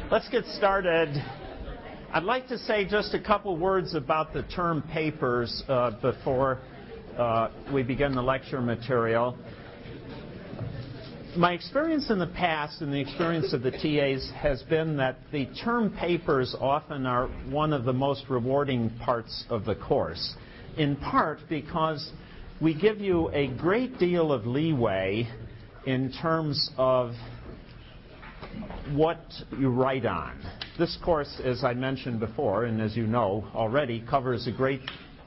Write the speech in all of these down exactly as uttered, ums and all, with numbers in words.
Let's get started. I'd like to say just a couple words about the term papers uh, before uh, we begin the lecture material. My experience in the past and the experience of the T As has been that the term papers often are one of the most rewarding parts of the course, in part because we give you a great deal of leeway in terms of what you write on. This course, as I mentioned before, and as you know already, covers a great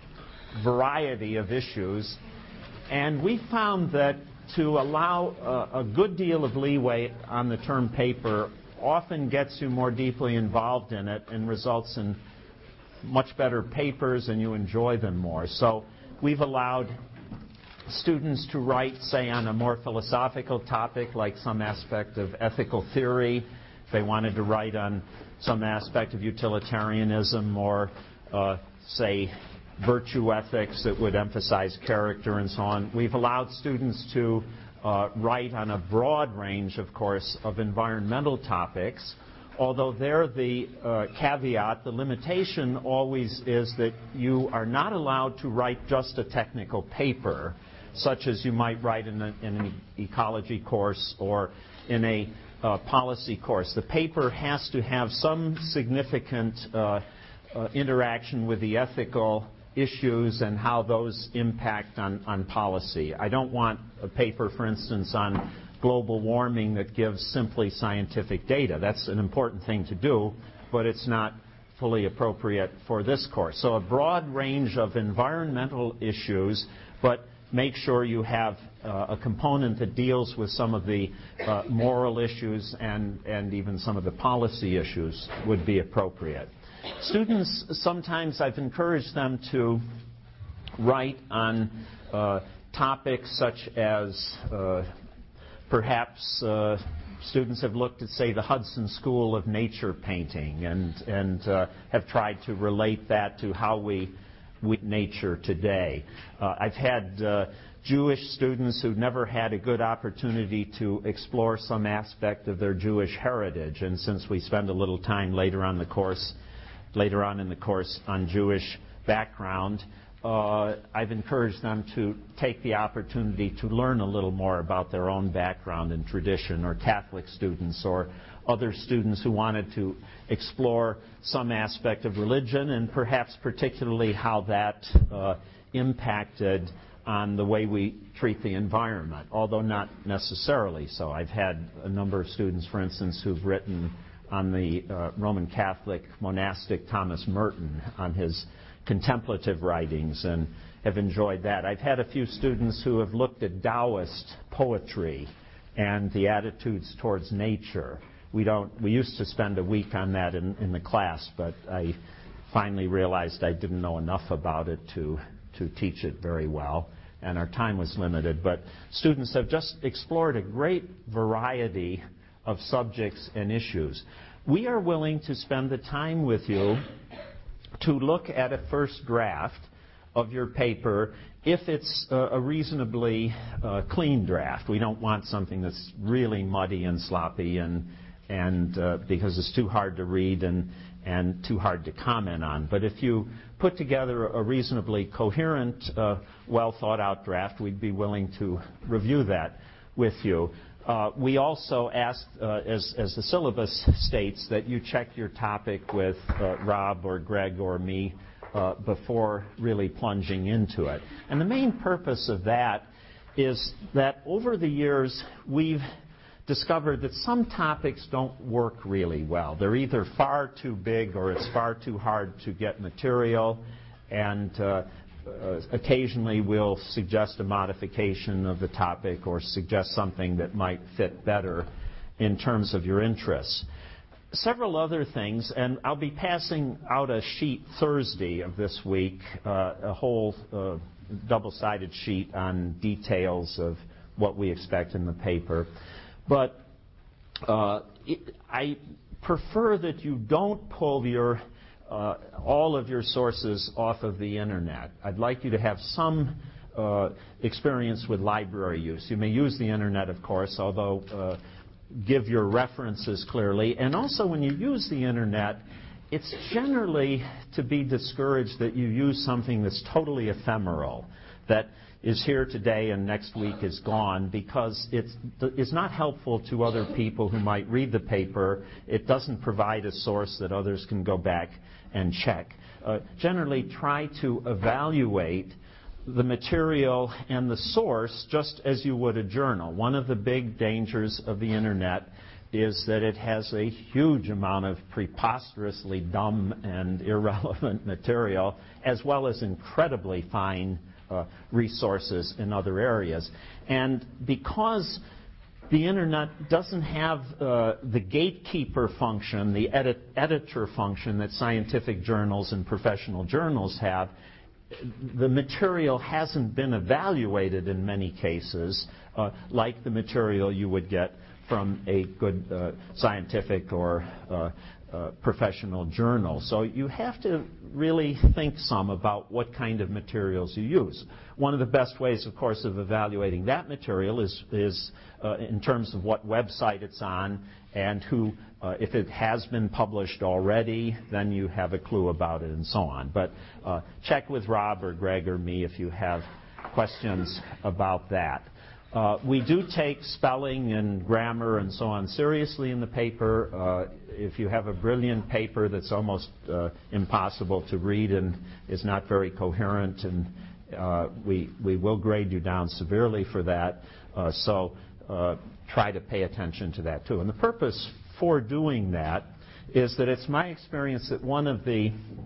variety of issues, and we found that to allow a, a good deal of leeway on the term paper often gets you more deeply involved in it and results in much better papers and you enjoy them more. So we've allowed students to write, say, on a more philosophical topic like some aspect of ethical theory. If they wanted to write on some aspect of utilitarianism or, uh, say, virtue ethics that would emphasize character and so on. We've allowed students to uh, write on a broad range, of course, of environmental topics, although there the uh, caveat, the limitation always is that you are not allowed to write just a technical paper, such as you might write in, a, in an ecology course or in a uh, policy course. The paper has to have some significant uh, uh, interaction with the ethical issues and how those impact on, on policy. I don't want a paper, for instance, on global warming that gives simply scientific data. That's an important thing to do, but it's not fully appropriate for this course. So a broad range of environmental issues, but make sure you have uh, a component that deals with some of the uh, moral issues and, and even some of the policy issues would be appropriate. Students, sometimes I've encouraged them to write on uh, topics such as uh, perhaps uh, students have looked at, say, the Hudson School of Nature Painting and, and uh, have tried to relate that to how we with nature today. Uh, I've had uh, Jewish students who never had a good opportunity to explore some aspect of their Jewish heritage, and since we spend a little time later on the course, later on in the course on Jewish background, uh, I've encouraged them to take the opportunity to learn a little more about their own background and tradition, or Catholic students or other students who wanted to explore some aspect of religion and perhaps particularly how that uh, impacted on the way we treat the environment, although not necessarily so. I've had a number of students, for instance, who've written on the uh, Roman Catholic monastic Thomas Merton on his contemplative writings and have enjoyed that. I've had a few students who have looked at Taoist poetry and the attitudes towards nature. We don't. We used to spend a week on that in, in the class, but I finally realized I didn't know enough about it to, to teach it very well, and our time was limited. But students have just explored a great variety of subjects and issues. We are willing to spend the time with you to look at a first draft of your paper if it's uh, a reasonably uh, clean draft. We don't want something that's really muddy and sloppy and and uh, because it's too hard to read and, and too hard to comment on. But if you put together a reasonably coherent, uh, well-thought-out draft, we'd be willing to review that with you. Uh, we also ask, uh, as, as the syllabus states, that you check your topic with uh, Rob or Greg or me uh, before really plunging into it. And the main purpose of that is that over the years we've discovered that some topics don't work really well. They're either far too big or it's far too hard to get material, and uh, uh, occasionally we'll suggest a modification of the topic or suggest something that might fit better in terms of your interests. Several other things, and I'll be passing out a sheet Thursday of this week, uh, a whole uh, double-sided sheet on details of what we expect in the paper. But uh, it, I prefer that you don't pull your, uh, all of your sources off of the Internet. I'd like you to have some uh, experience with library use. You may use the Internet, of course, although uh, give your references clearly. And also when you use the internet, it's generally to be discouraged that you use something that's totally ephemeral, that is here today and next week is gone, because it's, it's not helpful to other people who might read the paper. It doesn't provide a source that others can go back and check. Uh, generally try to evaluate the material and the source just as you would a journal. One of the big dangers of the internet is that it has a huge amount of preposterously dumb and irrelevant material, as well as incredibly fine uh, resources in other areas. And because the internet doesn't have uh, the gatekeeper function, the edit editor function that scientific journals and professional journals have, the material hasn't been evaluated in many cases uh, like the material you would get from a good uh, scientific or uh, uh, professional journal. So you have to really think some about what kind of materials you use. One of the best ways, of course, of evaluating that material is, is uh, in terms of what website it's on and who, uh, if it has been published already, then you have a clue about it and so on. But uh, check with Rob or Greg or me if you have questions about that. Uh, we do take spelling and grammar and so on seriously in the paper. Uh, if you have a brilliant paper that's almost uh, impossible to read and is not very coherent, and uh, we, we will grade you down severely for that. Uh, so uh, try to pay attention to that too. And the purpose for doing that is that it's my experience that one of the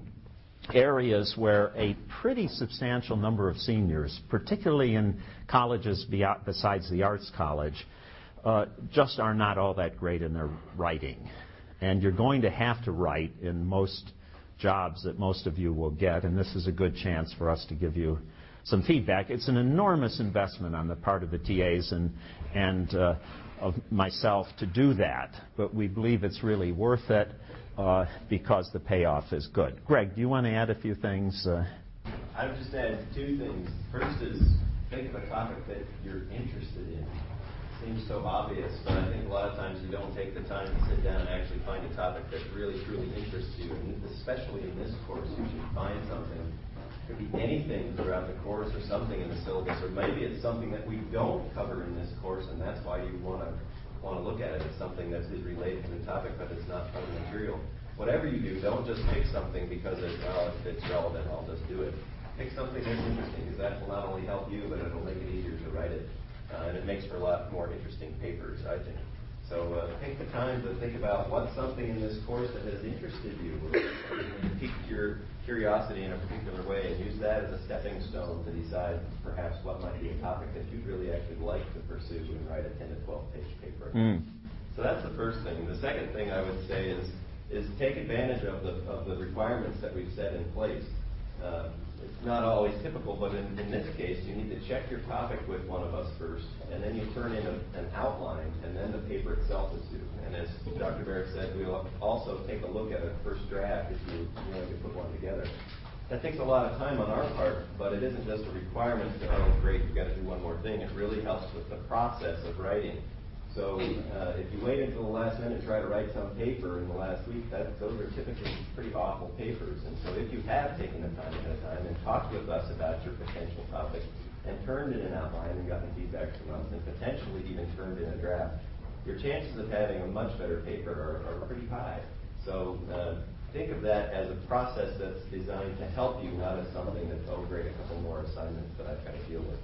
areas where a pretty substantial number of seniors, particularly in colleges besides the Arts College, uh, just are not all that great in their writing. And you're going to have to write in most jobs that most of you will get, and this is a good chance for us to give you some feedback. It's an enormous investment on the part of the T As and, and uh, of myself to do that, but we believe it's really worth it. Uh, because the payoff is good. Greg, do you want to add a few things? Uh, I would just add two things. First is think of a topic that you're interested in. It seems so obvious, but I think a lot of times you don't take the time to sit down and actually find a topic that really, truly interests you. And especially in this course, you should find something. It could be anything throughout the course or something in the syllabus, or maybe it's something that we don't cover in this course, and that's why you want to want to look at it as something that is related to the topic, but it's not part of the material. Whatever you do, don't just pick something because it's, well, if it's relevant, I'll just do it. Pick something that's interesting, because that will not only help you, but it'll make it easier to write it. Uh, and it makes for a lot more interesting papers, I think. So uh, take the time to think about what's something in this course that has interested you, or piqued your curiosity in a particular way, and use that as a stepping stone to decide perhaps what might be a topic that you'd really actually like to pursue and write a ten to twelve page paper. Mm. So that's the first thing. The second thing I would say is is take advantage of the of the requirements that we've set in place. Uh, it's not always typical, but in, in this case, you need to check your topic with one of us first, and then you turn in a, an outline, and then the paper itself is due. And as Doctor Barrett said, we'll also take a look at a first draft if you're willing to put one together. That takes a lot of time on our part, but it isn't just a requirement that, oh, great, you've got to do one more thing. It really helps with the process of writing. So uh, if you wait until the last minute and try to write some paper in the last week, that, those are typically pretty awful papers. And so if you have taken the time ahead of time and talked with us about your potential topic and turned in an outline and gotten feedback from us and potentially even turned in a draft, your chances of having a much better paper are, are pretty high. So uh, think of that as a process that's designed to help you, not as something that's, oh, great, a couple more assignments that I've got to deal with.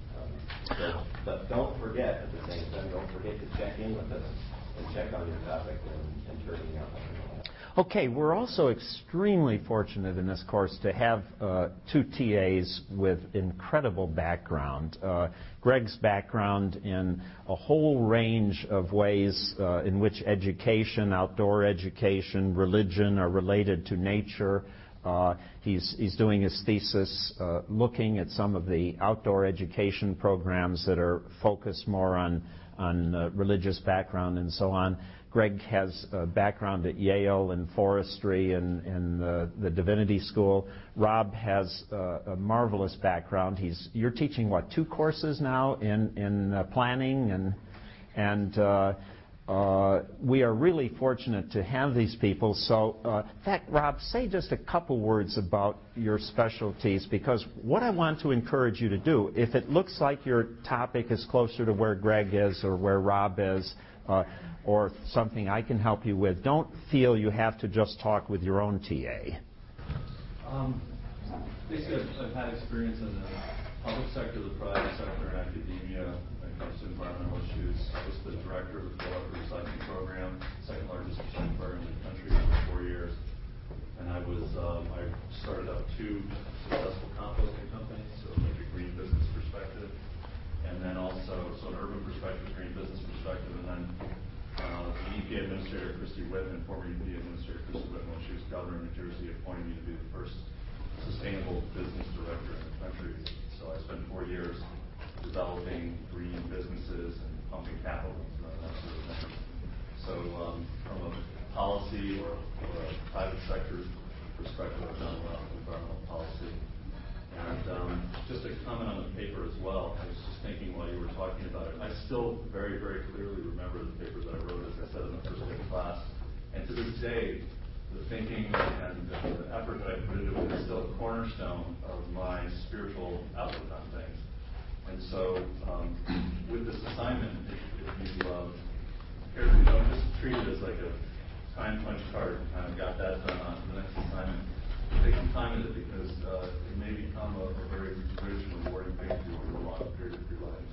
So, but don't forget, at the same time, don't forget to check in with us and check on your topic and, and turning out. Okay, we're also extremely fortunate in this course to have uh, two T As with incredible background. Uh, Greg's background in a whole range of ways uh, in which education, outdoor education, religion are related to nature. Uh, he's, he's doing his thesis uh, looking at some of the outdoor education programs that are focused more on, on uh, religious background and so on. Greg has a background at Yale in forestry and in the, the Divinity School. Rob has uh, a marvelous background. He's, you're teaching, what, two courses now in, in uh, planning and, and uh, uh, we are really fortunate to have these people. So, uh, in fact, Rob, say just a couple words about your specialties, because what I want to encourage you to do, if it looks like your topic is closer to where Greg is or where Rob is, uh, or something I can help you with, don't feel you have to just talk with your own T A. Um, basically, I've, I've had experience in the public sector, the private sector, and academia when it comes to environmental issues. I was the director of the Philadelphia Recycling Program, second largest recycling program in the country for four years. And I was, um, I started up two successful composting companies, so like a green business perspective, and then also, so an urban perspective, green business perspective, and then uh, the E P A Administrator, Christy Whitman, former E P A Administrator Christy Whitman, when she was governor of New Jersey, appointed me to be the first sustainable business director in the country. So I spent four years developing green businesses and pumping capital into that sort of thing. So um, from a policy or, or a private sector perspective, I've done a lot of environmental policy. And um, just a comment on the paper as well. I was just thinking while you were talking about it, I still very, very clearly remember the paper that I wrote, as I said, in the first day of class. And to this day, the thinking and the, the effort that I put into it is still a cornerstone of my spiritual outlook on things. And so um, with this assignment, if, if you um, care to, don't just treat it as like a time punch card and kind of got that done on to the next assignment. Take some time with it, because uh, it may become a, a very rich and rewarding thing for you over a long period of your life.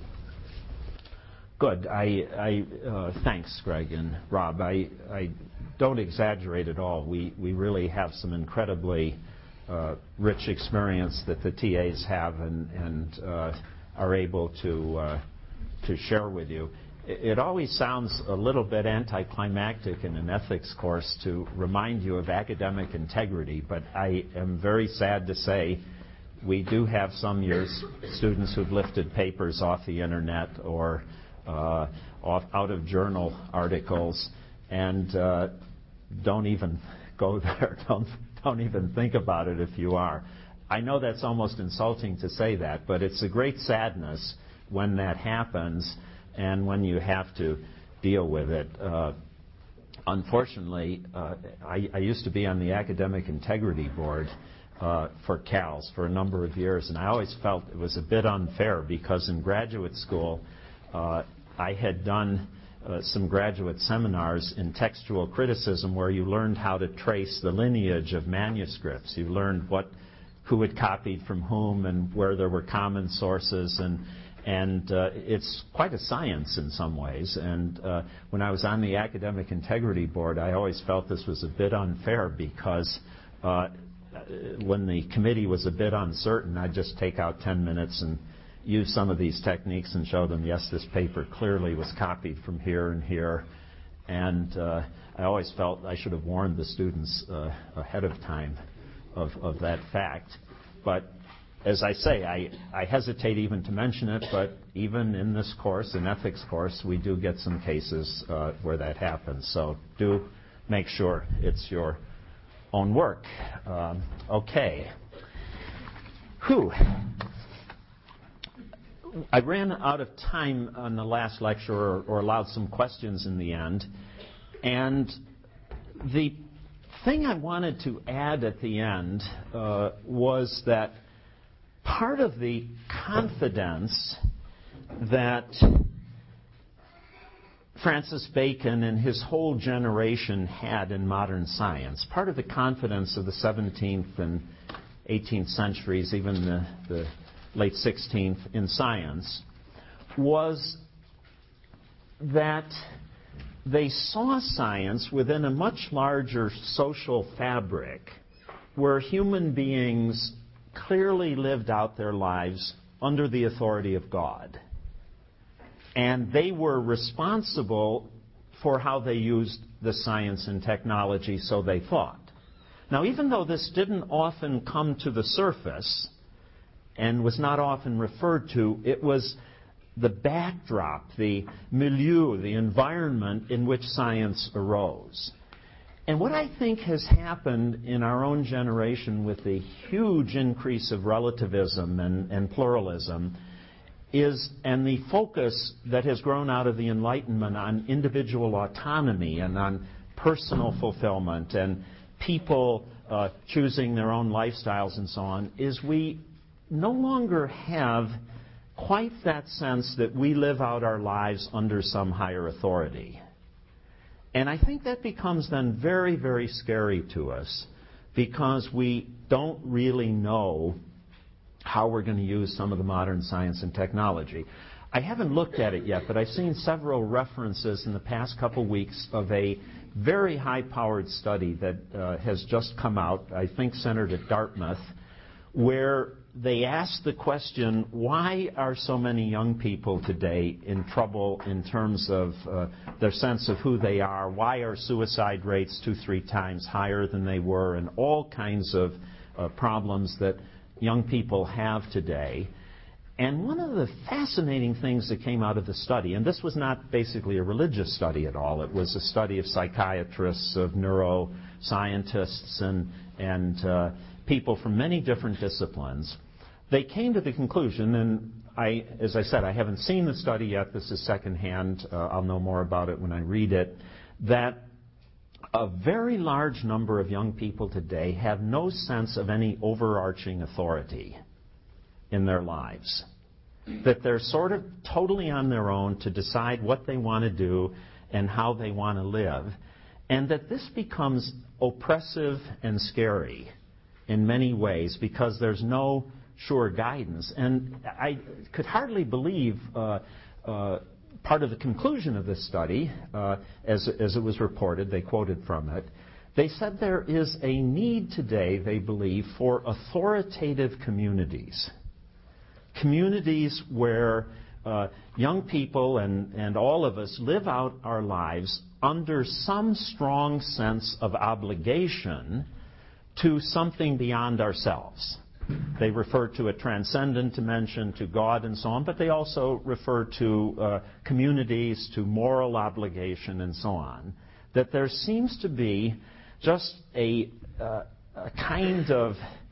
Good. I, I uh, thanks, Greg and Rob. I, I don't exaggerate at all. We, we really have some incredibly uh, rich experience that the T As have and, and uh, are able to uh, to share with you. It always sounds a little bit anticlimactic in an ethics course to remind you of academic integrity, but I am very sad to say we do have some years students who've lifted papers off the internet or uh, off, out of journal articles and uh, don't even go there, don't, don't even think about it if you are. I know that's almost insulting to say that, but it's a great sadness when that happens and when you have to deal with it. Uh, unfortunately, uh, I, I used to be on the Academic Integrity Board uh, for C A L S for a number of years, and I always felt it was a bit unfair because in graduate school uh, I had done uh, some graduate seminars in textual criticism where you learned how to trace the lineage of manuscripts. You learned what, who had copied from whom and where there were common sources, and And uh, it's quite a science in some ways. And uh, when I was on the Academic Integrity Board, I always felt this was a bit unfair because uh, when the committee was a bit uncertain, I'd just take out ten minutes and use some of these techniques and show them, yes, this paper clearly was copied from here and here. And uh, I always felt I should have warned the students uh, ahead of time of, of that fact. But as I say, I, I hesitate even to mention it, but even in this course, an ethics course, we do get some cases uh, where that happens. So do make sure it's your own work. Um, okay. Whew. I ran out of time on the last lecture, or, or allowed some questions in the end. And the thing I wanted to add at the end uh, was that part of the confidence that Francis Bacon and his whole generation had in modern science, part of the confidence of the seventeenth and eighteenth centuries, even the, the late sixteenth in science, was that they saw science within a much larger social fabric where human beings clearly lived out their lives under the authority of God. And they were responsible for how they used the science and technology, so they thought. Now, even though this didn't often come to the surface and was not often referred to, it was the backdrop, the milieu, the environment in which science arose. And what I think has happened in our own generation with the huge increase of relativism and, and pluralism is, and the focus that has grown out of the Enlightenment on individual autonomy and on personal fulfillment and people uh, choosing their own lifestyles and so on, is we no longer have quite that sense that we live out our lives under some higher authority. And I think that becomes then very, very scary to us because we don't really know how we're going to use some of the modern science and technology. I haven't looked at it yet, but I've seen several references in the past couple weeks of a very high-powered study that uh, has just come out, I think centered at Dartmouth, where they asked the question, why are so many young people today in trouble in terms of uh, their sense of who they are? Why are suicide rates two, three times higher than they were? And all kinds of uh, problems that young people have today. And one of the fascinating things that came out of the study, and this was not basically a religious study at all, it was a study of psychiatrists, of neuroscientists, and, and uh, people from many different disciplines. They came to the conclusion, and I, as I said, I haven't seen the study yet, this is secondhand, uh, I'll know more about it when I read it, that a very large number of young people today have no sense of any overarching authority in their lives. That they're sort of totally on their own to decide what they want to do and how they want to live. And that this becomes oppressive and scary in many ways because there's no sure guidance. And I could hardly believe uh, uh, part of the conclusion of this study, uh, as, as it was reported, they quoted from it, they said there is a need today, they believe, for authoritative communities. Communities where uh, young people and, and all of us live out our lives under some strong sense of obligation to something beyond ourselves. They refer to a transcendent dimension, to God and so on, but they also refer to uh, communities, to moral obligation and so on. That there seems to be just a, uh, a kind of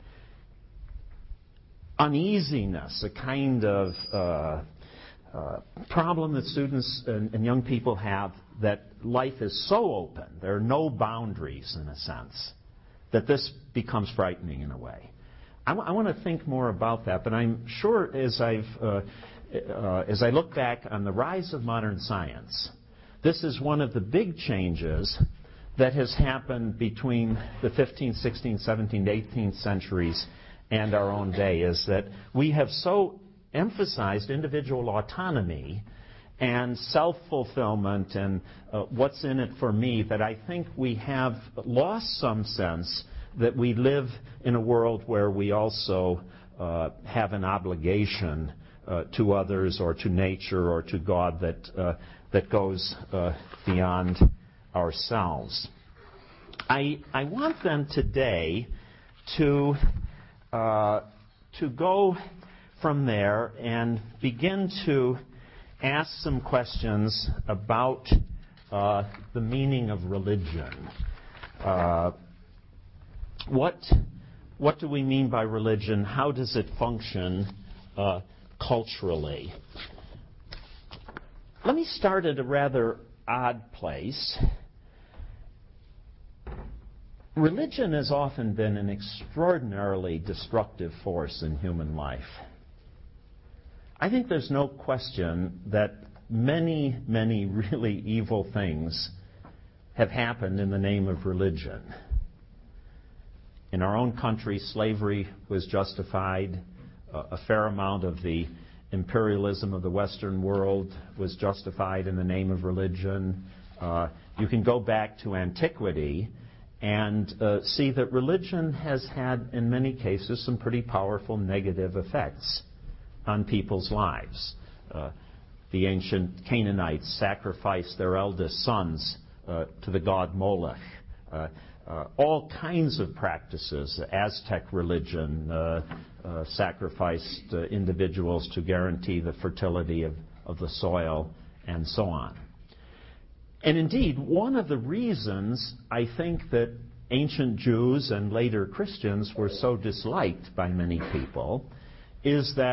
uneasiness, a kind of uh, uh, problem that students and, and young people have, that life is so open, there are no boundaries in a sense, that this becomes frightening in a way. I, w- I want to think more about that, but I'm sure as I've uh, uh, as I look back on the rise of modern science, this is one of the big changes that has happened between the fifteenth, sixteenth, seventeenth, eighteenth centuries and our own day, is that we have so emphasized individual autonomy and self-fulfillment and uh, what's in it for me, that I think we have lost some sense that we live in a world where we also uh, have an obligation uh, to others or to nature or to God that, uh, that goes uh, beyond ourselves. I, I want then today to, uh, to go from there and begin to ask some questions about uh, the meaning of religion. Uh, what, what do we mean by religion? How does it function uh, culturally? Let me start at a rather odd place. Religion has often been an extraordinarily destructive force in human life. I think there's no question that many, many really evil things have happened in the name of religion. In our own country, slavery was justified. Uh, a fair amount of the imperialism of the Western world was justified in the name of religion. Uh, you can go back to antiquity and uh, see that religion has had, in many cases, some pretty powerful negative effects on people's lives. Uh, the ancient Canaanites sacrificed their eldest sons uh, to the god Moloch. Uh, uh, all kinds of practices. Aztec religion uh, uh, sacrificed uh, individuals to guarantee the fertility of, of the soil, and so on. And indeed, one of the reasons I think that ancient Jews and later Christians were so disliked by many people is that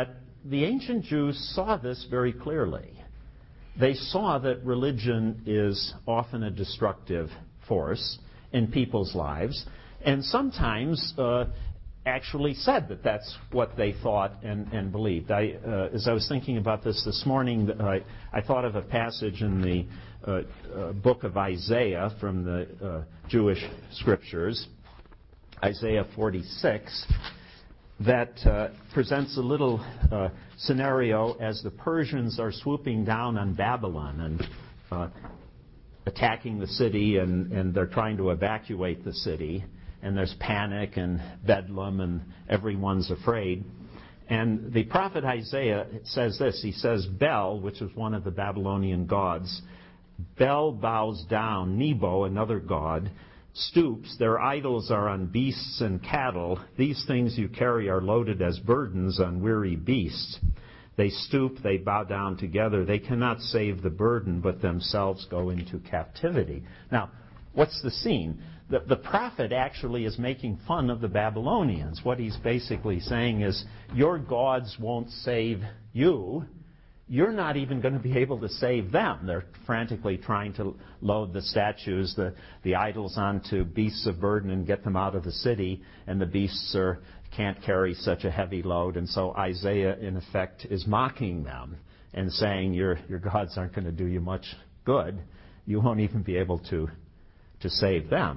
the ancient Jews saw this very clearly. They saw that religion is often a destructive force in people's lives, and sometimes uh, actually said that that's what they thought and, and believed. I, uh, as I was thinking about this this morning, I, I thought of a passage in the uh, uh, book of Isaiah from the uh, Jewish scriptures, Isaiah forty-six, that uh, presents a little uh, scenario as the Persians are swooping down on Babylon and uh, attacking the city, and, and they're trying to evacuate the city. And there's panic and bedlam, and everyone's afraid. And the prophet Isaiah says this. He says, Bel, which is one of the Babylonian gods, Bel bows down, Nebo, another god, stoops. Their idols are on beasts and cattle. These things you carry are loaded as burdens on weary beasts. They stoop, they bow down together. They cannot save the burden, but themselves go into captivity. Now, what's the scene? The, the prophet actually is making fun of the Babylonians. What he's basically saying is, your gods won't save you. You're not even going to be able to save them. They're frantically trying to load the statues, the, the idols onto beasts of burden and get them out of the city, and the beasts are, can't carry such a heavy load. And so Isaiah, in effect, is mocking them and saying, your, your gods aren't going to do you much good. You won't even be able to, to save them.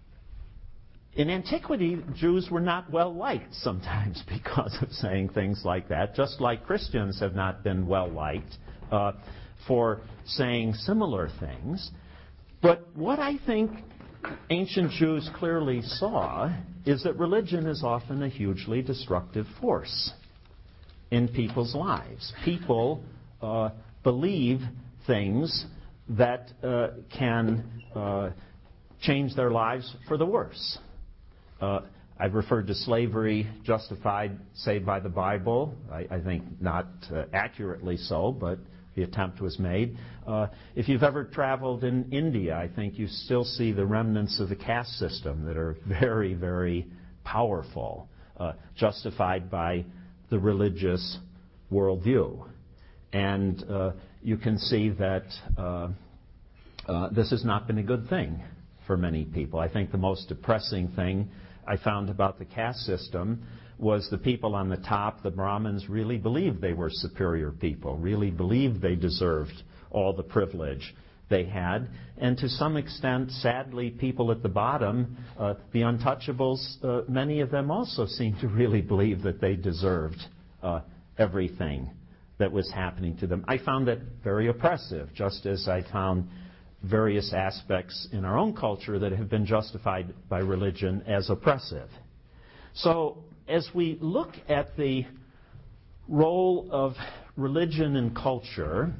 In antiquity, Jews were not well liked sometimes because of saying things like that, just like Christians have not been well liked uh, for saying similar things. But what I think ancient Jews clearly saw is that religion is often a hugely destructive force in people's lives. People uh, believe things that uh, can uh, change their lives for the worse. Uh, I've referred to slavery justified, saved by the Bible. I, I think not uh, accurately so, but the attempt was made. Uh, if you've ever traveled in India, I think you still see the remnants of the caste system that are very, very powerful, uh, justified by the religious worldview. And uh, you can see that uh, uh, this has not been a good thing for many people. I think the most depressing thing I found about the caste system was the people on the top, the Brahmins, really believed they were superior people, really believed they deserved all the privilege they had. And to some extent, sadly, people at the bottom, uh, the untouchables, uh, many of them also seemed to really believe that they deserved uh, everything that was happening to them. I found that very oppressive, just as I found various aspects in our own culture that have been justified by religion as oppressive. So, as we look at the role of religion in culture,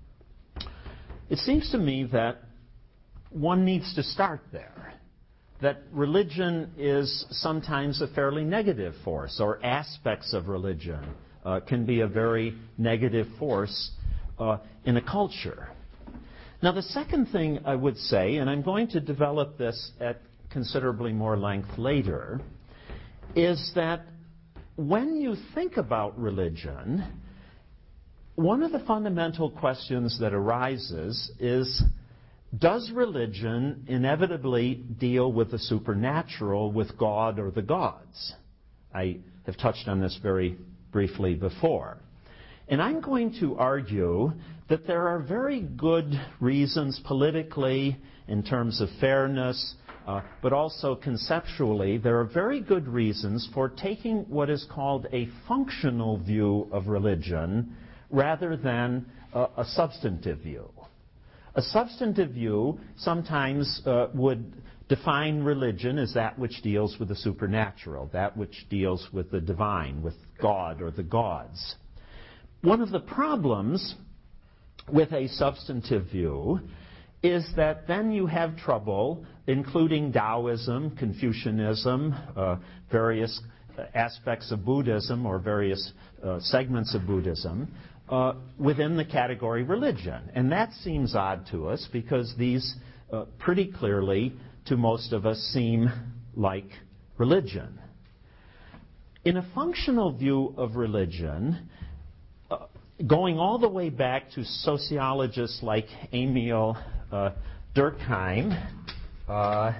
it seems to me that one needs to start there. That religion is sometimes a fairly negative force, or aspects of religion uh, can be a very negative force uh, in a culture. Now, the second thing I would say, and I'm going to develop this at considerably more length later, is that when you think about religion, one of the fundamental questions that arises is, does religion inevitably deal with the supernatural, with God or the gods? I have touched on this very briefly before. And I'm going to argue that there are very good reasons politically, in terms of fairness, uh, but also conceptually, there are very good reasons for taking what is called a functional view of religion rather than uh, a substantive view. A substantive view sometimes uh, would define religion as that which deals with the supernatural, that which deals with the divine, with God or the gods. One of the problems with a substantive view is that then you have trouble including Taoism, Confucianism, uh, various aspects of Buddhism or various uh, segments of Buddhism uh, within the category religion. And that seems odd to us because these uh, pretty clearly to most of us seem like religion. In a functional view of religion, going all the way back to sociologists like Emil uh, Durkheim, uh,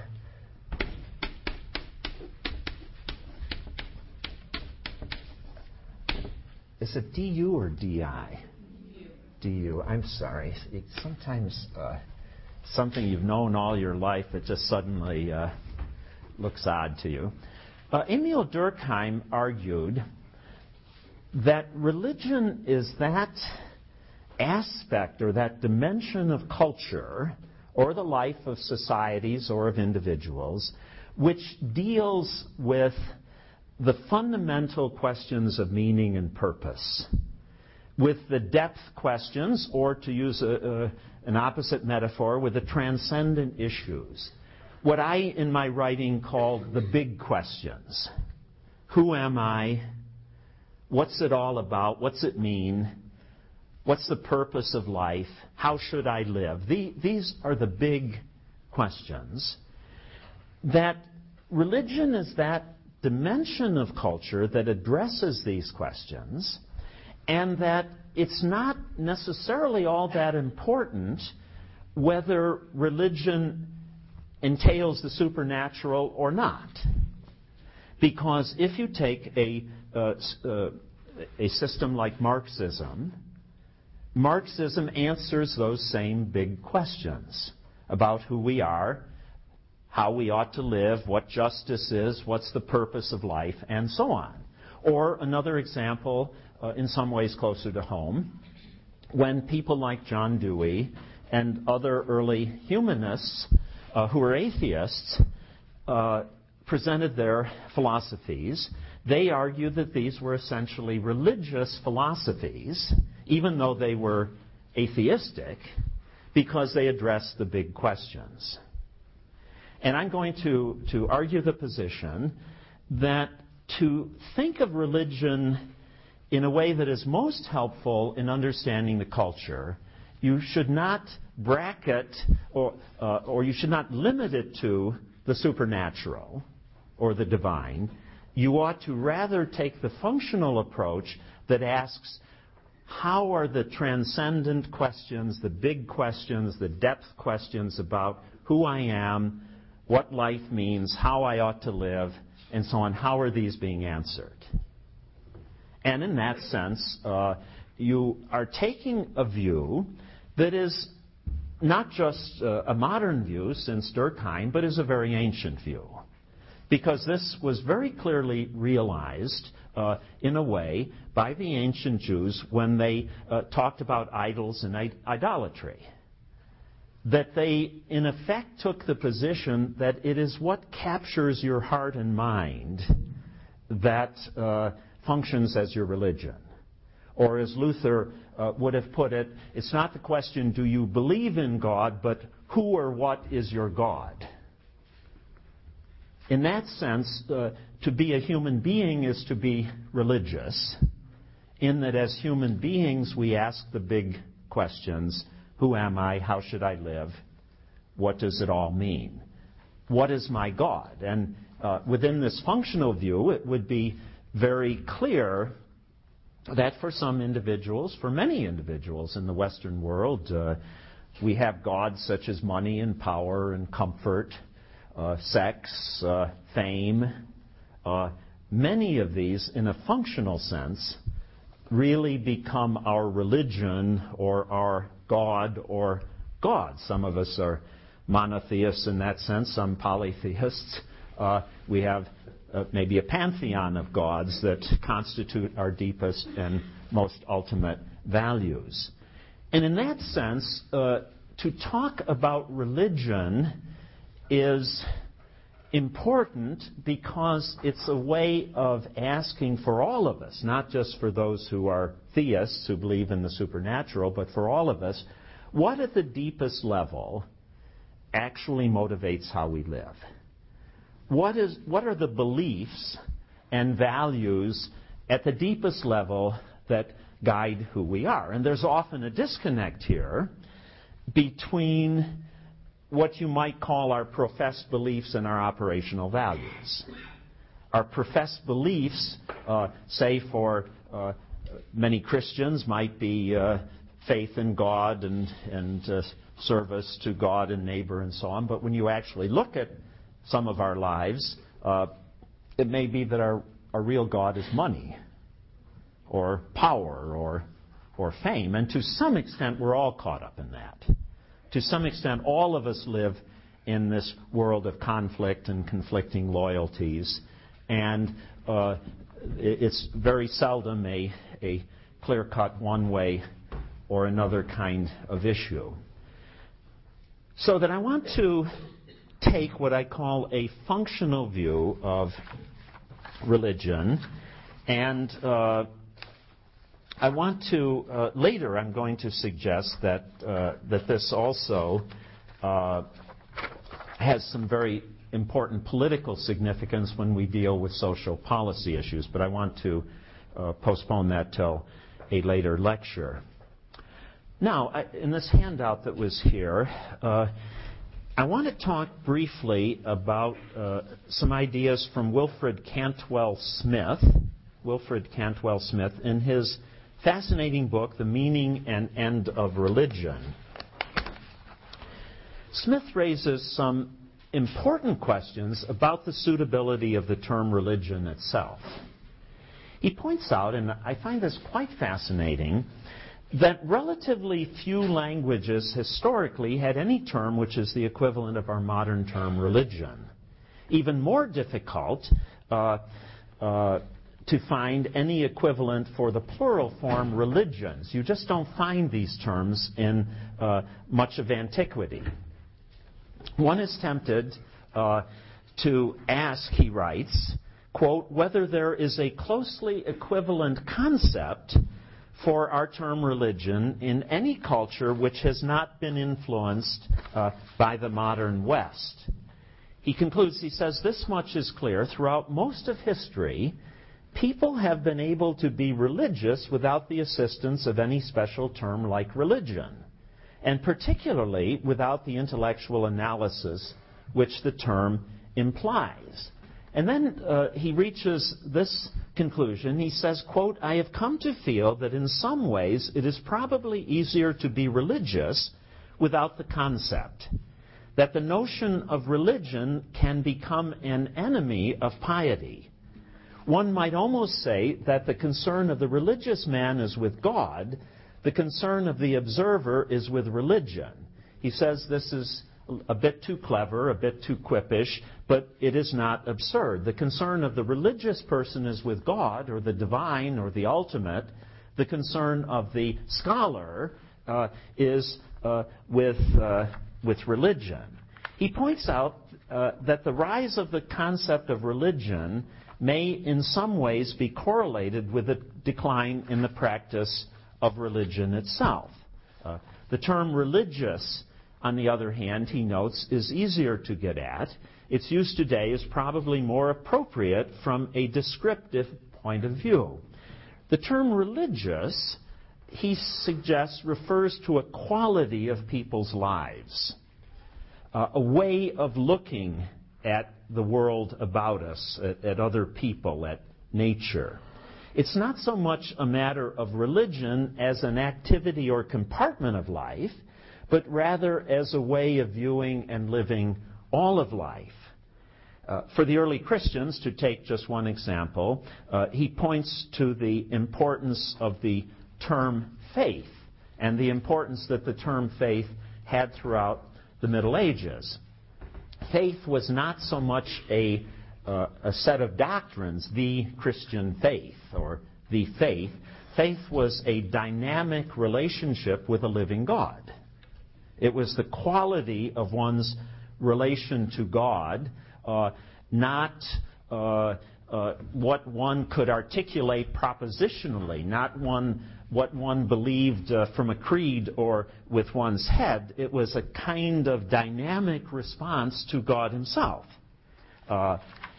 is it D U or D I? D U. I'm sorry. It's sometimes uh, something you've known all your life, it just suddenly uh, looks odd to you. Uh, Emil Durkheim argued that religion is that aspect or that dimension of culture or the life of societies or of individuals which deals with the fundamental questions of meaning and purpose, with the depth questions, or to use a, a, an opposite metaphor, with the transcendent issues. What I, in my writing, call the big questions. Who am I? What's it all about? What's it mean? What's the purpose of life? How should I live? The, these are the big questions. That religion is that dimension of culture that addresses these questions, and that it's not necessarily all that important whether religion entails the supernatural or not. Because if you take a, uh, uh, a system like Marxism, Marxism answers those same big questions about who we are, how we ought to live, what justice is, what's the purpose of life, and so on. Or another example, uh, in some ways closer to home, when people like John Dewey and other early humanists uh, who were atheists uh, presented their philosophies, they argued that these were essentially religious philosophies, even though they were atheistic, because they addressed the big questions. And I'm going to, to argue the position that to think of religion in a way that is most helpful in understanding the culture, you should not bracket or, uh, or you should not limit it to the supernatural or the divine. You ought to rather take the functional approach that asks, how are the transcendent questions, the big questions, the depth questions about who I am, what life means, how I ought to live, and so on, how are these being answered? And in that sense, uh, you are taking a view that is not just uh, a modern view since Durkheim, but is a very ancient view. Because this was very clearly realized uh, in a way by the ancient Jews when they uh, talked about idols and idolatry. That they, in effect, took the position that it is what captures your heart and mind that uh, functions as your religion. Or as Luther uh, would have put it, it's not the question, do you believe in God, but who or what is your God? In that sense, uh, to be a human being is to be religious, in that as human beings we ask the big questions. Who am I? How should I live? What does it all mean? What is my God? And uh, within this functional view, it would be very clear that for some individuals, for many individuals in the Western world, uh, we have gods such as money and power and comfort, uh, sex, uh, fame. Uh, many of these, in a functional sense, really become our religion or our God or gods. Some of us are monotheists in that sense, some polytheists. Uh, we have uh, maybe a pantheon of gods that constitute our deepest and most ultimate values. And in that sense, uh, to talk about religion is important because it's a way of asking for all of us, not just for those who are theists who believe in the supernatural, but for all of us, what at the deepest level actually motivates how we live? What is, what are the beliefs and values at the deepest level that guide who we are? And there's often a disconnect here between what you might call our professed beliefs and our operational values. Our professed beliefs, uh, say for uh, many Christians might be uh, faith in God and, and uh, service to God and neighbor and so on. But when you actually look at some of our lives, uh, it may be that our, our real God is money or power or, or fame. And to some extent, we're all caught up in that. To some extent, all of us live in this world of conflict and conflicting loyalties. And uh, it's very seldom a, a clear-cut one way or another kind of issue. So that I want to take what I call a functional view of religion, and uh, I want to, uh, later I'm going to suggest that, uh, that this also uh, has some very important political significance when we deal with social policy issues, but I want to uh, postpone that till a later lecture. Now, I, in this handout that was here, uh, I want to talk briefly about uh, some ideas from Wilfred Cantwell Smith, Wilfred Cantwell Smith, in his fascinating book, The Meaning and End of Religion. Smith raises some important questions about the suitability of the term religion itself. He points out, and I find this quite fascinating, that relatively few languages historically had any term which is the equivalent of our modern term religion. Even more difficult uh, uh, to find any equivalent for the plural form religions. You just don't find these terms in uh, much of antiquity. One is tempted uh, to ask, he writes, quote, whether there is a closely equivalent concept for our term religion in any culture which has not been influenced uh, by the modern West. He concludes, he says, this much is clear. Throughout most of history, people have been able to be religious without the assistance of any special term like religion, and particularly without the intellectual analysis which the term implies. And then uh, he reaches this conclusion. He says, quote, I have come to feel that in some ways it is probably easier to be religious without the concept, that the notion of religion can become an enemy of piety. One might almost say that the concern of the religious man is with God, the concern of the observer is with religion. He says this is a bit too clever, a bit too quippish, but it is not absurd. The concern of the religious person is with God, or the divine, or the ultimate. The concern of the scholar uh, is uh, with, uh, with religion. He points out uh, that the rise of the concept of religion may in some ways be correlated with a decline in the practice of religion itself. Uh, the term religious, on the other hand, he notes, is easier to get at. Its use today is probably more appropriate from a descriptive point of view. The term religious, he suggests, refers to a quality of people's lives, uh, a way of looking at the world about us, at, at other people, at nature. It's not so much a matter of religion as an activity or compartment of life, but rather as a way of viewing and living all of life. Uh, for the early Christians, to take just one example, uh, he points to the importance of the term faith and the importance that the term faith had throughout the Middle Ages. Faith was not so much a, uh, a set of doctrines, the Christian faith or the faith. Faith was a dynamic relationship with a living God. It was the quality of one's relation to God, uh, not uh, uh, what one could articulate propositionally, not one what one believed uh, from a creed or with one's head. It was a kind of dynamic response to God himself. Uh,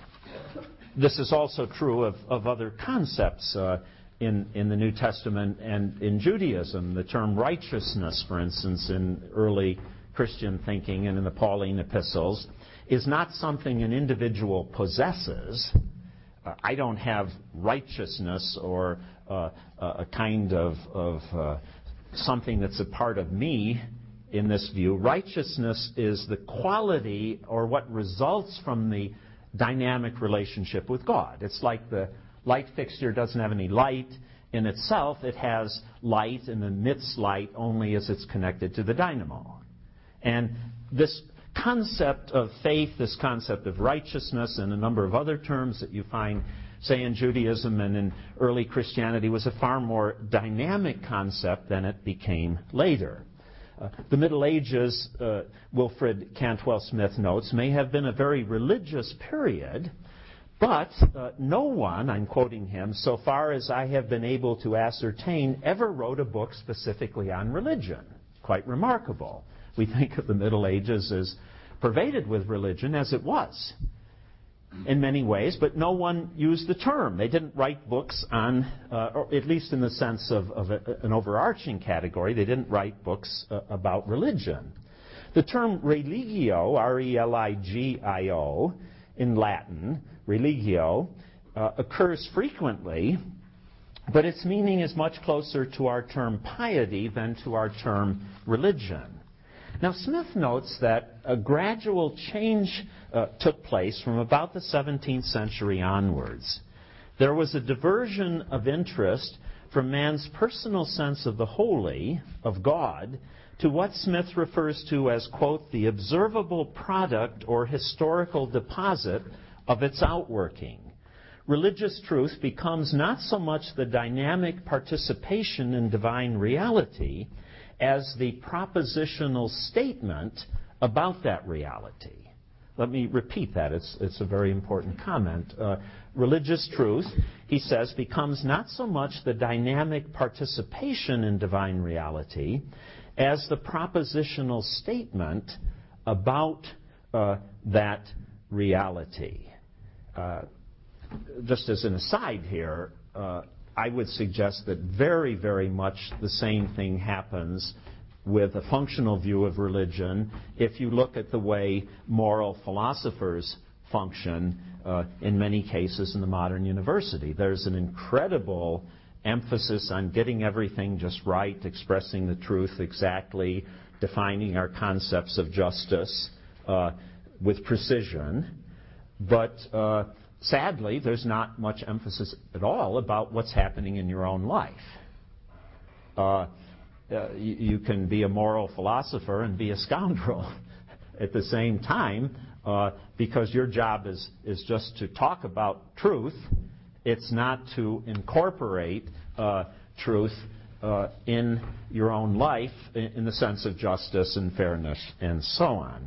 this is also true of, of other concepts uh, in, in the New Testament and in Judaism. The term righteousness, for instance, in early Christian thinking and in the Pauline epistles, is not something an individual possesses. Uh, I don't have righteousness or uh, a kind of, of uh, something that's a part of me in this view. Righteousness is the quality or what results from the dynamic relationship with God. It's like the light fixture doesn't have any light in itself. It has light and emits light only as it's connected to the dynamo. And this concept of faith, this concept of righteousness, and a number of other terms that you find, say, in Judaism and in early Christianity, was a far more dynamic concept than it became later. Uh, the Middle Ages, uh, Wilfred Cantwell Smith notes, may have been a very religious period, but uh, no one, I'm quoting him, so far as I have been able to ascertain, ever wrote a book specifically on religion. Quite remarkable. We think of the Middle Ages as pervaded with religion, as it was in many ways, but no one used the term. They didn't write books on, uh, or at least in the sense of, of a, an overarching category, they didn't write books uh, about religion. The term religio, R E L I G I O, in Latin, religio, uh, occurs frequently, but its meaning is much closer to our term piety than to our term religion. Now, Smith notes that a gradual change uh, took place from about the seventeenth century onwards. There was a diversion of interest from man's personal sense of the holy, of God, to what Smith refers to as, quote, the observable product or historical deposit of its outworking. Religious truth becomes not so much the dynamic participation in divine reality as the propositional statement about that reality. Let me repeat that. It's, it's a very important comment. Uh, religious truth, he says, becomes not so much the dynamic participation in divine reality as the propositional statement about uh, that reality. Uh, just as an aside here, uh, I would suggest that very, very much the same thing happens with a functional view of religion if you look at the way moral philosophers function uh, in many cases in the modern university. There's an incredible emphasis on getting everything just right, expressing the truth exactly, defining our concepts of justice uh, with precision. But uh, sadly, there's not much emphasis at all about what's happening in your own life. Uh, uh, you, you can be a moral philosopher and be a scoundrel at the same time uh, because your job is, is just to talk about truth. It's not to incorporate uh, truth uh, in your own life in, in the sense of justice and fairness and so on.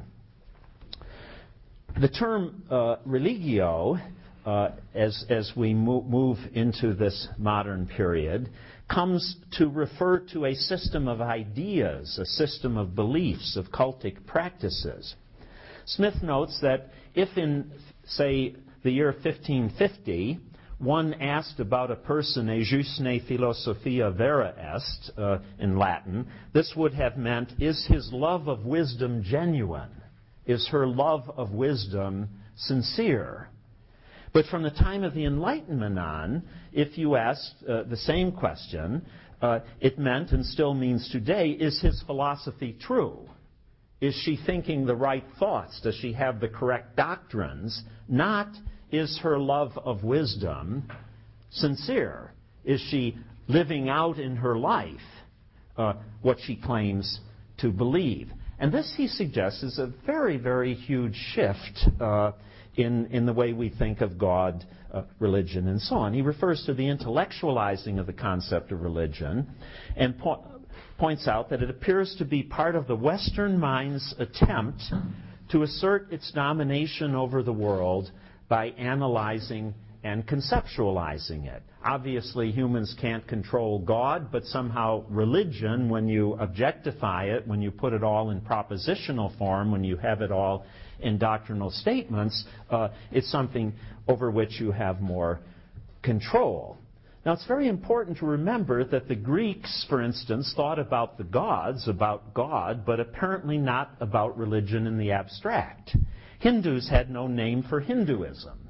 The term uh, religio, uh, as, as we mo- move into this modern period, comes to refer to a system of ideas, a system of beliefs, of cultic practices. Smith notes that if in, say, the year fifteen fifty, one asked about a person, ejus ne philosophia vera est, uh, in Latin, this would have meant, is his love of wisdom genuine? Is her love of wisdom sincere? But from the time of the Enlightenment on, if you asked uh, the same question, uh, it meant and still means today, is his philosophy true? Is she thinking the right thoughts? Does she have the correct doctrines? Not, is her love of wisdom sincere? Is she living out in her life uh, what she claims to believe? And this, he suggests, is a very, very huge shift uh, in, in the way we think of God, uh, religion, and so on. He refers to the intellectualizing of the concept of religion and po- points out that it appears to be part of the Western mind's attempt to assert its domination over the world by analyzing and conceptualizing it. Obviously, humans can't control God, but somehow religion, when you objectify it, when you put it all in propositional form, when you have it all in doctrinal statements, uh, it's something over which you have more control. Now, it's very important to remember that the Greeks, for instance, thought about the gods, about God, but apparently not about religion in the abstract. Hindus had no name for Hinduism.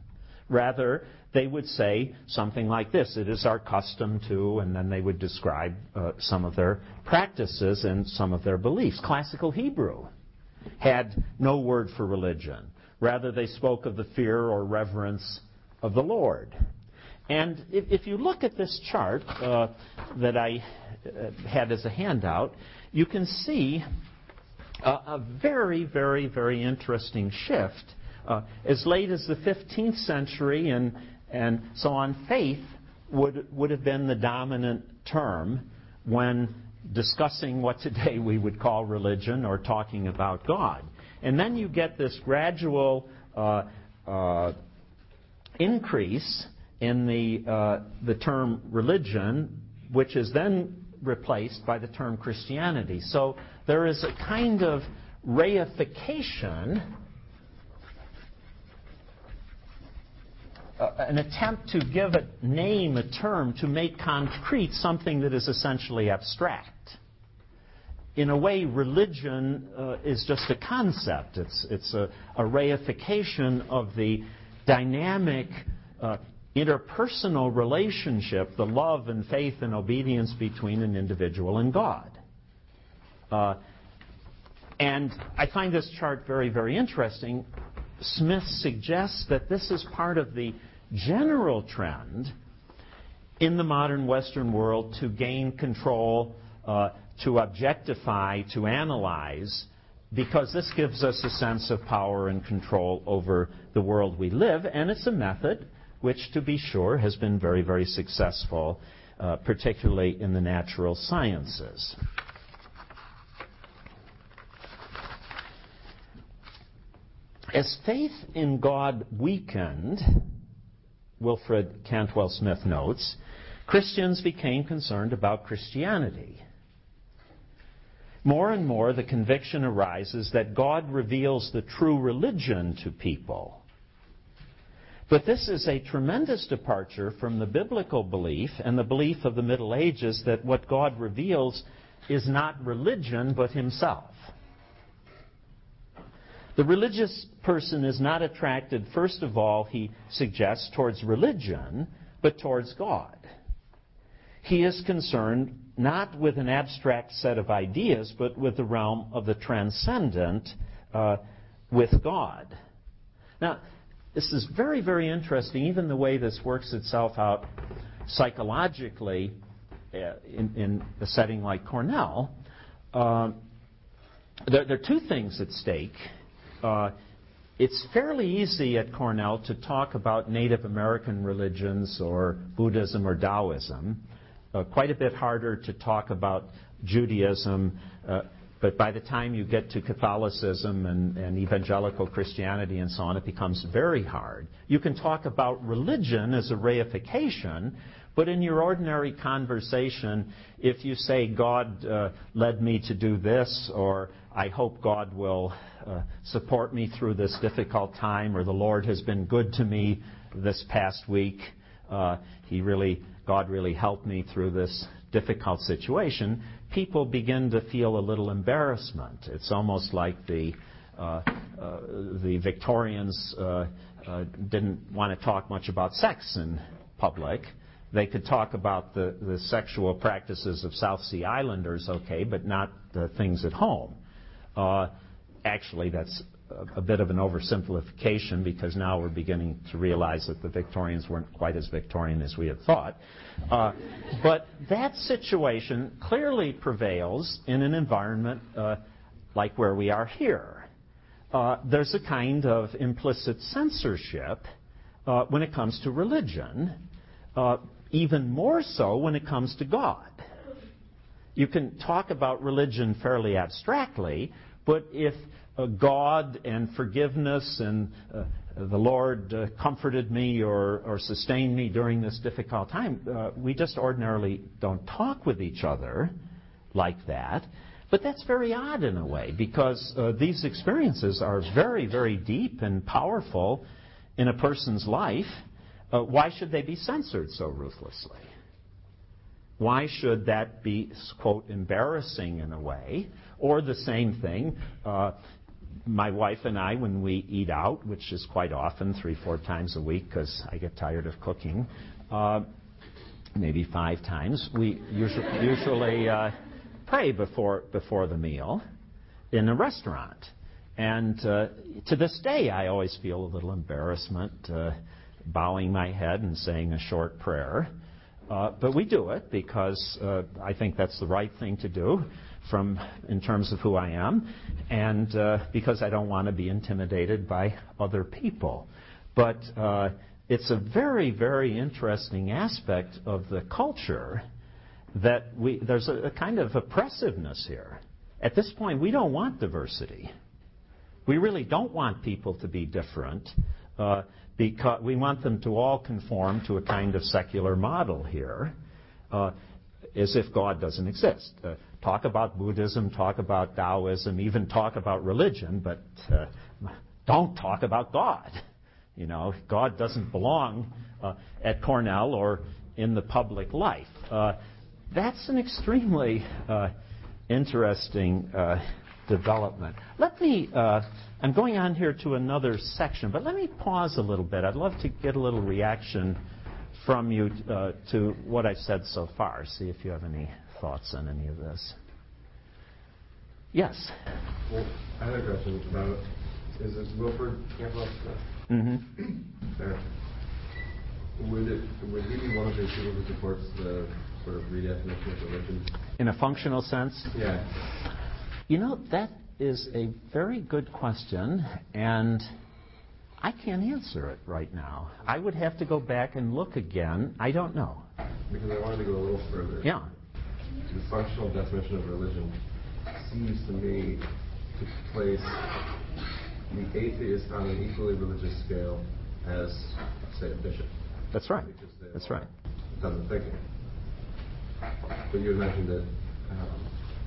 Rather, they would say something like this: it is our custom to, and then they would describe uh, some of their practices and some of their beliefs. Classical Hebrew had no word for religion. Rather, they spoke of the fear or reverence of the Lord. And if, if you look at this chart uh, that I uh, had as a handout, you can see a, a very, very, very interesting shift. Uh, as late as the fifteenth century and, and so on, faith would, would have been the dominant term when discussing what today we would call religion or talking about God. And then you get this gradual uh, uh, increase in the, uh, the term religion, which is then replaced by the term Christianity. So there is a kind of reification, uh, an attempt to give a name, a term, to make concrete something that is essentially abstract. In a way, religion uh, is just a concept. It's, it's a, a reification of the dynamic uh, interpersonal relationship, the love and faith and obedience between an individual and God. Uh, and I find this chart very, very interesting. Smith suggests that this is part of the general trend in the modern Western world to gain control, uh, to objectify, to analyze, because this gives us a sense of power and control over the world we live, and it's a method which, to be sure, has been very, very successful, uh, particularly in the natural sciences. As faith in God weakened, Wilfred Cantwell Smith notes, Christians became concerned about Christianity. More and more, the conviction arises that God reveals the true religion to people. But this is a tremendous departure from the biblical belief and the belief of the Middle Ages that what God reveals is not religion, but himself. The religious person is not attracted, first of all, he suggests, towards religion, but towards God. He is concerned not with an abstract set of ideas, but with the realm of the transcendent, uh, with God. Now, this is very, very interesting, even the way this works itself out psychologically uh, in, in a setting like Cornell. Uh, there, there are two things at stake. Uh, it's fairly easy at Cornell to talk about Native American religions or Buddhism or Taoism. Uh, quite a bit harder to talk about Judaism, uh, but by the time you get to Catholicism and, and evangelical Christianity and so on, it becomes very hard. You can talk about religion as a reification, but in your ordinary conversation, if you say, God uh, led me to do this, or I hope God will uh, support me through this difficult time, or the Lord has been good to me this past week, uh, He really, God really helped me through this difficult situation, people begin to feel a little embarrassment. It's almost like the uh, uh, the Victorians uh, uh, didn't want to talk much about sex in public. They could talk about the, the sexual practices of South Sea Islanders, okay, but not the things at home. Uh, actually, that's a, a bit of an oversimplification, because now we're beginning to realize that the Victorians weren't quite as Victorian as we had thought. Uh, but that situation clearly prevails in an environment uh, like where we are here. Uh, there's a kind of implicit censorship uh, when it comes to religion, uh, even more so when it comes to God. You can talk about religion fairly abstractly, but if uh, God and forgiveness and uh, the Lord uh, comforted me or, or sustained me during this difficult time, uh, we just ordinarily don't talk with each other like that. But that's very odd in a way, because uh, these experiences are very, very deep and powerful in a person's life. Uh, why should they be censored so ruthlessly? Why should that be, quote, embarrassing in a way? Or the same thing, uh, my wife and I, when we eat out, which is quite often, three, four times a week, because I get tired of cooking, uh, maybe five times, we usually, usually uh, pray before before the meal in a restaurant. And uh, to this day, I always feel a little embarrassment uh, bowing my head and saying a short prayer. Uh, but we do it because uh, I think that's the right thing to do from in terms of who I am, and uh, because I don't want to be intimidated by other people. But uh, it's a very, very interesting aspect of the culture that we there's a, a kind of oppressiveness here. At this point, we don't want diversity. We really don't want people to be different. Uh, because we want them to all conform to a kind of secular model here, uh, as if God doesn't exist. Uh, talk about Buddhism, talk about Taoism, even talk about religion, but uh, don't talk about God. You know, God doesn't belong uh, at Cornell or in the public life. Uh, that's an extremely uh, interesting uh, development. Let me, uh, I'm going on here to another section, but let me pause a little bit. I'd love to get a little reaction from you uh, to what I've said so far. See if you have any thoughts on any of this. Yes? Well, I had a question about, is it Wilford Cantwell Smith? Mm-hmm. There. Would, it, would he be one of those people who supports the sort of redefinition of religion? In a functional sense? Yeah. You know, that is a very good question, and I can't answer it right now. I would have to go back and look again. I don't know. Because I wanted to go a little further. Yeah. The functional definition of religion seems to me to place the atheist on an equally religious scale as, say, a bishop. That's right. That's right. Doesn't think it. But you had mentioned that, um,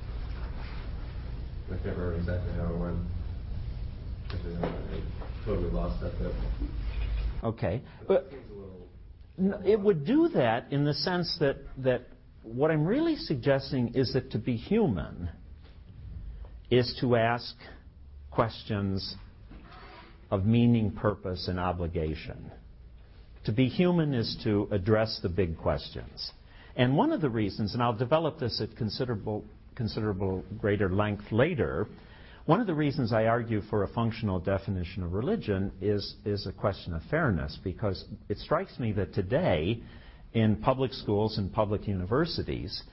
I can't remember exactly how it went. Actually, I, I totally lost that bit. Okay. But no, it would do that in the sense that, that what I'm really suggesting is that to be human is to ask questions of meaning, purpose, and obligation. To be human is to address the big questions. And one of the reasons, and I'll develop this at considerable considerable greater length later, one of the reasons I argue for a functional definition of religion is, is a question of fairness, because it strikes me that today in public schools and public universities,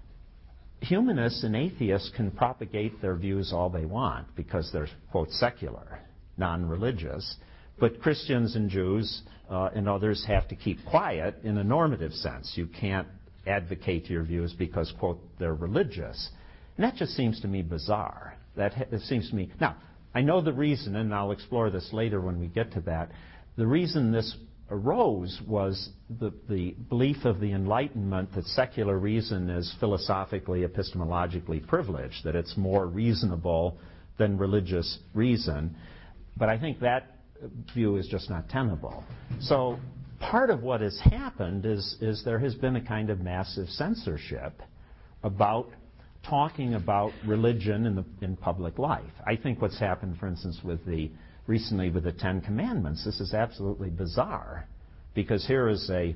humanists and atheists can propagate their views all they want because they're, quote, secular, non-religious, but Christians and Jews uh, and others have to keep quiet in a normative sense. You can't advocate your views because, quote, they're religious. And that just seems to me bizarre. That ha- it seems to me... Now, I know the reason, and I'll explore this later when we get to that. The reason this arose was the, the belief of the Enlightenment that secular reason is philosophically, epistemologically privileged, that it's more reasonable than religious reason. But I think that view is just not tenable. So part of what has happened is, is there has been a kind of massive censorship about talking about religion in, the, in public life. I think what's happened, for instance, with the recently with the Ten Commandments, this is absolutely bizarre, because here is a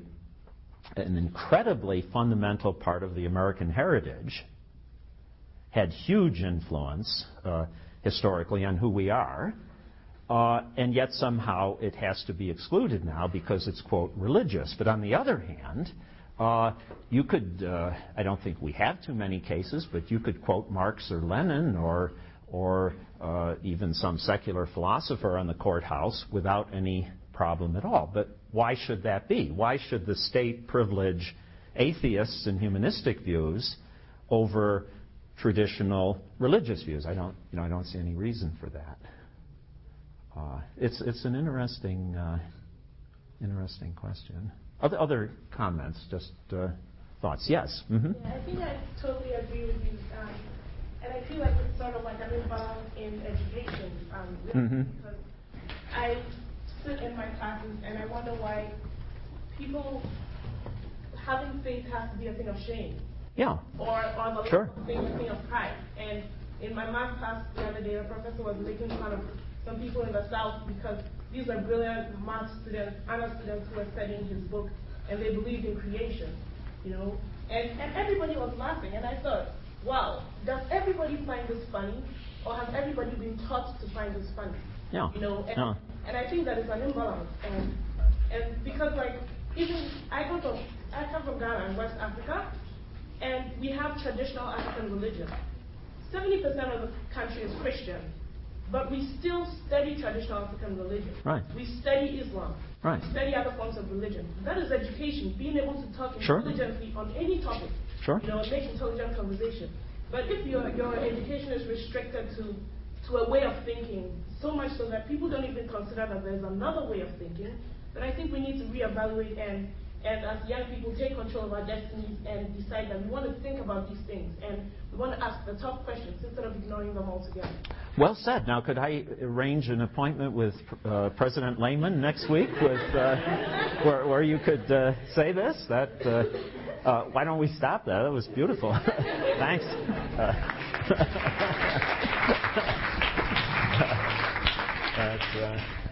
an incredibly fundamental part of the American heritage, had huge influence uh, historically on who we are, uh, and yet somehow it has to be excluded now because it's, quote, religious. But on the other hand, uh, you could, uh, I don't think we have too many cases, but you could quote Marx or Lenin or or uh, even some secular philosopher on the courthouse without any problem at all. But why should that be? Why should the state privilege atheists and humanistic views over traditional religious views? I don't, you know, I don't see any reason for that. Uh, it's it's an interesting uh, interesting question. Other other comments, just uh, thoughts? Yes. Mm-hmm. Yeah, I think I totally agree with you. Um, And I feel like it's sort of like I'm involved in education, um, really, Mm-hmm. because I sit in my classes and I wonder why people having faith has to be a thing of shame. Yeah. Or, or the Sure. thing, a thing of pride. And In my math class the other day, the professor was making fun of some people in the South because these are brilliant math students, honor students who were studying his book, and they believed in creation, you know. And, and everybody was laughing, and I thought, wow, does everybody find this funny, or has everybody been taught to find this funny? Yeah. You know, and, Yeah. and I think that is an imbalance. And, and because, like, even I come from, I come from Ghana in West Africa, and we have traditional African religion. seventy percent of the country is Christian, but we still study traditional African religion. Right. We study Islam. Right. We study other forms of religion. That is education, being able to talk Sure. intelligently on any topic. Sure. You know, make intelligent conversation. But if your your education is restricted to to a way of thinking, so much so that people don't even consider that there's another way of thinking, then I think we need to reevaluate and and as young people take control of our destinies and decide that we want to think about these things and we want to ask the tough questions instead of ignoring them altogether. Well said. Now, could I arrange an appointment with uh, President Lehman next week, with uh, where, where you could uh, say this? That uh, uh, why don't we stop that? That was beautiful. Thanks. Uh, that's. Uh,